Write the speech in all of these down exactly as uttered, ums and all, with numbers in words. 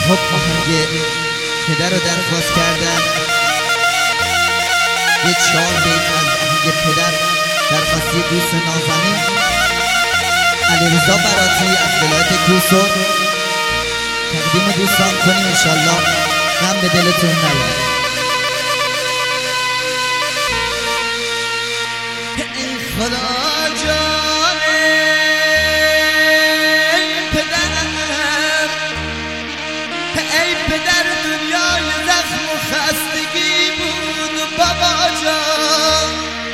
خب آهنگ پدر رو درخواست کردن، یه چهار بیت از آهنگ پدر درخواستی دوست نازنین علیرضا براتی از ولایت کوسر تقدیم دوستان کنیم. انشالله غم به دلتون نیاد. ای خدا جان پدرم، ای پدر دنیای زخم و خستگی بود بابا جان.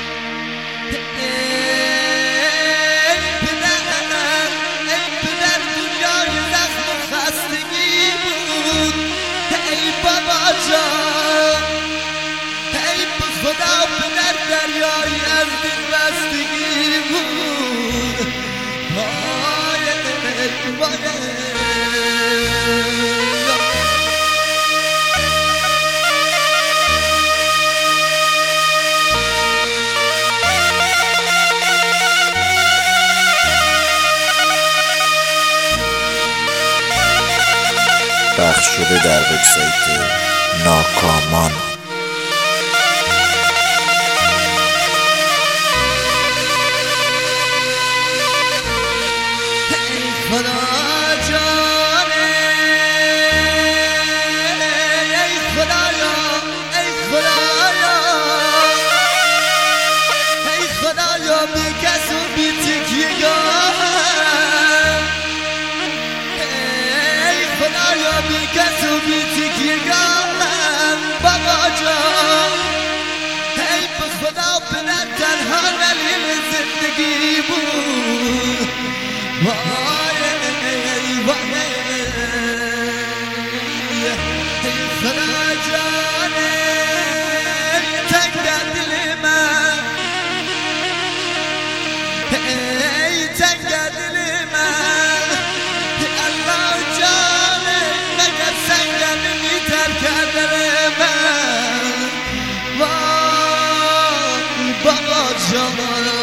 ای پدرم، ای پدر دنیای زخم و خستگی بود ای بابا جان. ای به خدا پدر دریایی از دل بستگی بود. وای وای پخش شده در وبسایت ناکامان. خدا جانه ای خدایا، ای خدایا، ای خدایا بی کس و بی تکیه‌گاه، ای خدایا بی کس و بی تکیه‌گاه بابا جان. ای به خدا پدر تنها دلیل زندگی بود. وای وای خدا جانه تنگ دل من، ای تنگ دل من الله جانه مگر سنگم میتر کرده من. وای بابا جان